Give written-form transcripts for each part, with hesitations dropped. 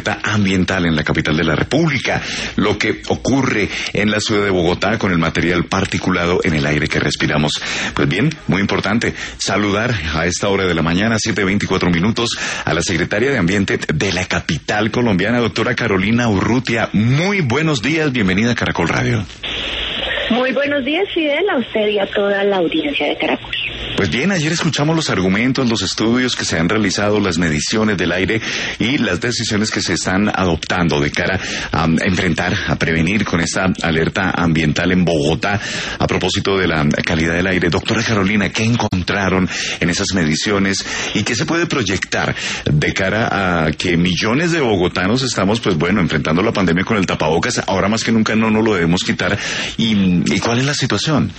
ambiental en la capital de la República, lo que ocurre en la ciudad de Bogotá con el material particulado en el aire que respiramos. Pues bien, muy importante saludar a esta hora de la mañana, 7:24 a la secretaria de Ambiente de la capital colombiana, doctora Carolina Urrutia. Muy buenos días, bienvenida a Caracol Radio. Muy buenos días, Fidel, a usted y a toda la audiencia de Caracol. Pues bien, ayer escuchamos los argumentos, los estudios que se han realizado, las mediciones del aire y las decisiones que se están adoptando de cara a enfrentar, a prevenir con esta alerta ambiental en Bogotá a propósito de la calidad del aire. Doctora Carolina, ¿qué encontraron en esas mediciones y qué se puede proyectar de cara a que millones de bogotanos estamos, pues bueno, enfrentando la pandemia con el tapabocas? Ahora más que nunca no nos lo debemos quitar. ¿Y cuál es la situación?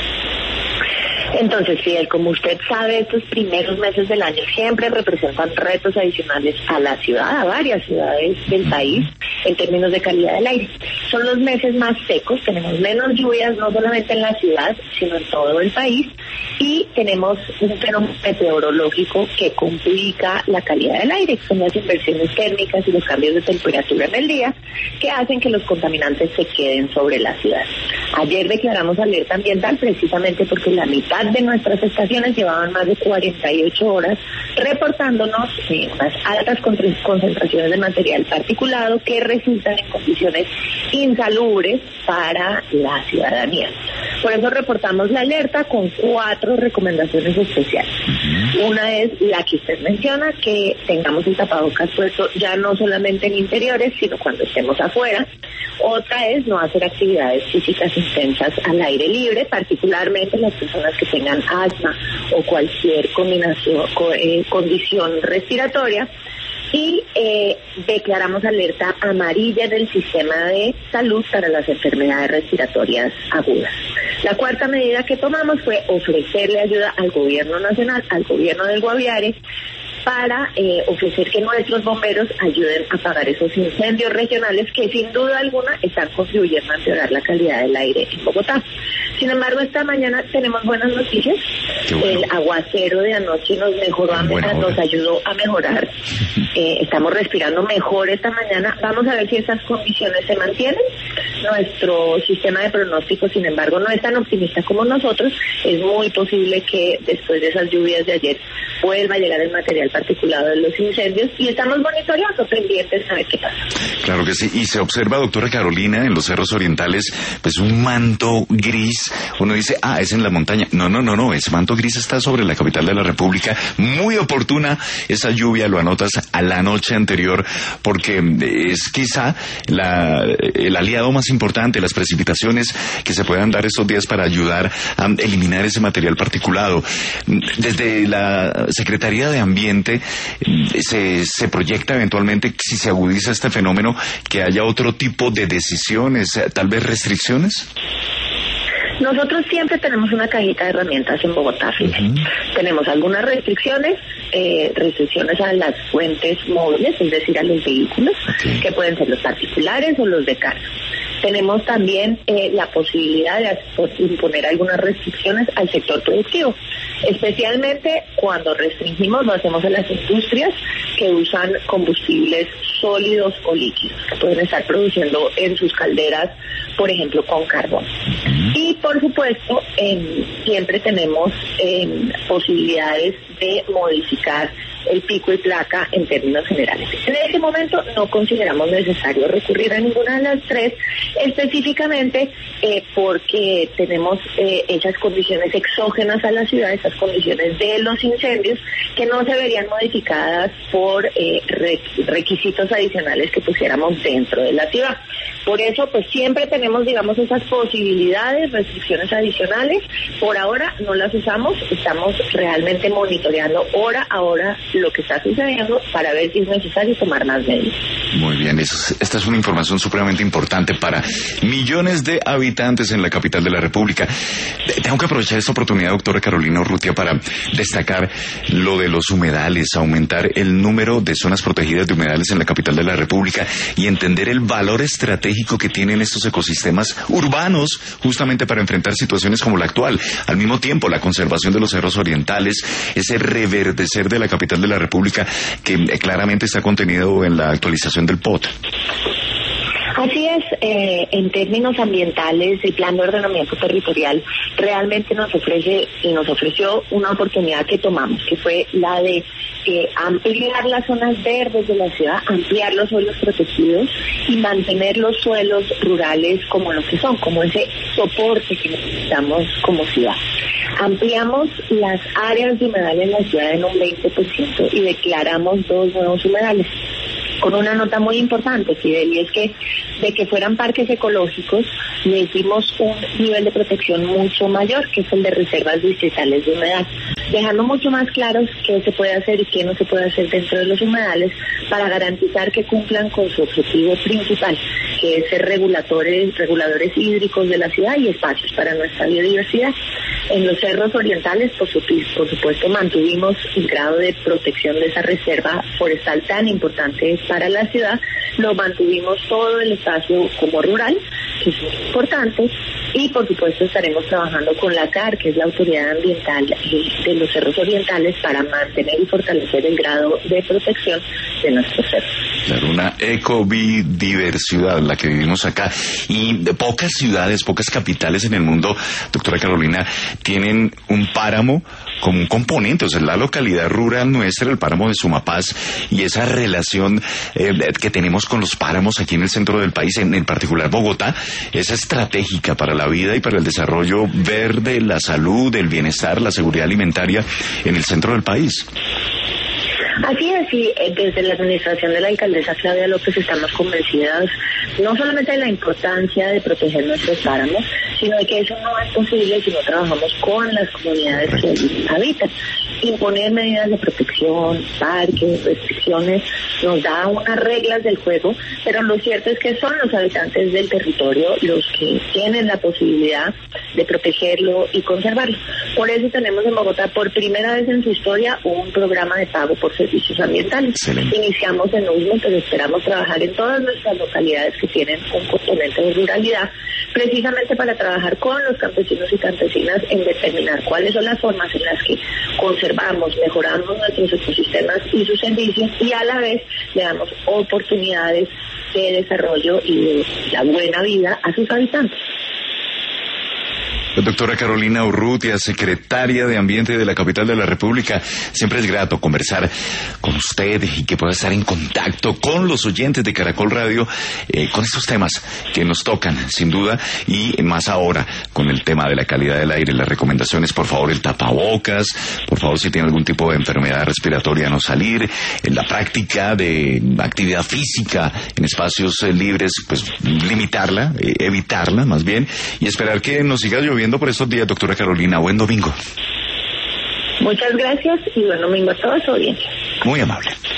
Entonces, Fidel, como usted sabe, estos primeros meses del año siempre representan retos adicionales a la ciudad, a varias ciudades del país, en términos de calidad del aire. Son los meses más secos, tenemos menos lluvias, no solamente en la ciudad, sino en todo el país, y tenemos un fenómeno meteorológico que complica la calidad del aire, con las inversiones térmicas y los cambios de temperatura en el día, que hacen que los contaminantes se queden sobre la ciudad. Ayer declaramos alerta ambiental precisamente porque la mitad de nuestras estaciones llevaban más de 48 horas reportándonos unas altas concentraciones de material particulado que resultan en condiciones insalubres para la ciudadanía. Por eso reportamos la alerta con 4 recomendaciones especiales. Una es la que usted menciona, que tengamos el tapabocas puesto ya no solamente en interiores, sino cuando estemos afuera. Otra es no hacer actividades físicas intensas al aire libre, particularmente las personas que tengan asma o cualquier condición respiratoria. Y declaramos alerta amarilla del sistema de salud para las enfermedades respiratorias agudas. La cuarta medida que tomamos fue ofrecerle ayuda al gobierno nacional, al gobierno del Guaviare, para ofrecer que nuestros bomberos ayuden a apagar esos incendios regionales que sin duda alguna están contribuyendo a empeorar la calidad del aire en Bogotá. Sin embargo, esta mañana tenemos buenas noticias. Bueno. El aguacero de anoche nos ayudó a mejorar. Estamos respirando mejor esta mañana. Vamos a ver si estas condiciones se mantienen. Nuestro sistema de pronóstico, sin embargo, no es tan optimista como nosotros. Es muy posible que después de esas lluvias de ayer vuelva a llegar el material particulado de los incendios y estamos monitoreando, pendientes a ver qué pasa. Claro que sí, y se observa, doctora Carolina, en los cerros orientales, pues un manto gris. Uno dice, es en la montaña. No, ese manto gris está sobre la capital de la República. Muy oportuna esa lluvia, lo anotas a la noche anterior, porque es quizá el aliado más importante, las precipitaciones que se puedan dar estos días para ayudar a eliminar ese material particulado. Desde la Secretaría de Ambiente se proyecta eventualmente, si se agudiza este fenómeno, que haya otro tipo de decisiones, tal vez restricciones. Nosotros siempre tenemos una cajita de herramientas en Bogotá. Tenemos algunas restricciones a las fuentes móviles, es decir, a los vehículos, que pueden ser los particulares o los de carga. Tenemos también la posibilidad de imponer algunas restricciones al sector productivo, especialmente cuando restringimos, lo hacemos en las industrias que usan combustibles sólidos o líquidos, que pueden estar produciendo en sus calderas, por ejemplo, con carbón. Y, por supuesto, siempre tenemos posibilidades de modificar el pico y placa en términos generales. En este momento no consideramos necesario recurrir a ninguna de las 3, específicamente porque tenemos esas condiciones exógenas a la ciudad, esas condiciones de los incendios, que no se verían modificadas por requisitos adicionales que pusiéramos dentro de la ciudad. Por eso, pues siempre tenemos, digamos, esas posibilidades, restricciones adicionales. Por ahora no las usamos, estamos realmente monitoreando hora a hora lo que está sucediendo para ver si es necesario tomar más medidas. Muy bien, esta es una información supremamente importante para millones de habitantes en la capital de la República. Tengo que aprovechar esta oportunidad, doctora Carolina Urrutia, para destacar lo de los humedales, aumentar el número de zonas protegidas de humedales en la capital de la República y entender el valor estratégico que tienen estos ecosistemas urbanos justamente para enfrentar situaciones como la actual. Al mismo tiempo, la conservación de los cerros orientales, ese reverdecer de la capital de la República que claramente está contenido en la actualización implementación del POT. Así es, en términos ambientales, el Plan de Ordenamiento Territorial realmente nos ofrece y nos ofreció una oportunidad que tomamos, que fue la de ampliar las zonas verdes de la ciudad, ampliar los suelos protegidos y mantener los suelos rurales como lo que son, como ese soporte que necesitamos como ciudad. Ampliamos las áreas de humedal en la ciudad en un 20% y declaramos 2 nuevos humedales. Con una nota muy importante, Fidel, y es que de que fueran parques ecológicos, les dimos un nivel de protección mucho mayor, que es el de reservas distritales de humedal, dejando mucho más claros qué se puede hacer y qué no se puede hacer dentro de los humedales para garantizar que cumplan con su objetivo principal, que es ser reguladores hídricos de la ciudad y espacios para nuestra biodiversidad. En los cerros orientales, por supuesto, mantuvimos el grado de protección de esa reserva forestal tan importante para la ciudad, lo mantuvimos todo el espacio como rural, que es muy importante, y por supuesto estaremos trabajando con la CAR, que es la Autoridad Ambiental de los Cerros Orientales, para mantener y fortalecer el grado de protección de nuestros cerros. Claro, una ecodiversidad la que vivimos acá, y pocas ciudades, pocas capitales en el mundo, doctora Carolina, tienen un páramo como un componente. O sea, la localidad rural nuestra, el páramo de Sumapaz, y esa relación que tenemos con los páramos aquí en el centro del país, en particular Bogotá, es estratégica para la vida y para el desarrollo verde, la salud, el bienestar, la seguridad alimentaria en el centro del país. Así es, y desde la administración de la alcaldesa Claudia López estamos convencidas no solamente de la importancia de proteger nuestros páramos, sino de que eso no es posible si no trabajamos con las comunidades que allí habitan. Imponer medidas de protección, parques, restricciones, nos da unas reglas del juego, pero lo cierto es que son los habitantes del territorio los que tienen la posibilidad de protegerlo y conservarlo. Por eso tenemos en Bogotá, por primera vez en su historia, un programa de pago por servicios ambientales. Excelente. Iniciamos en Usme, pero esperamos trabajar en todas nuestras localidades que tienen un componente de ruralidad, precisamente para trabajar con los campesinos y campesinas en determinar cuáles son las formas en las que conservamos, mejoramos nuestros ecosistemas y sus servicios, y a la vez le damos oportunidades de desarrollo y de la buena vida a sus habitantes. Doctora Carolina Urrutia, secretaria de Ambiente de la capital de la República, siempre es grato conversar con usted y que pueda estar en contacto con los oyentes de Caracol Radio con estos temas que nos tocan, sin duda, y más ahora con el tema de la calidad del aire. Las recomendaciones, por favor, el tapabocas, por favor, si tiene algún tipo de enfermedad respiratoria, no salir, en la práctica de actividad física en espacios libres, pues limitarla, evitarla más bien, y esperar que nos siga lloviendo por estos días, doctora Carolina. Buen domingo. Muchas gracias y buen domingo a todos, audiencia. Muy amable.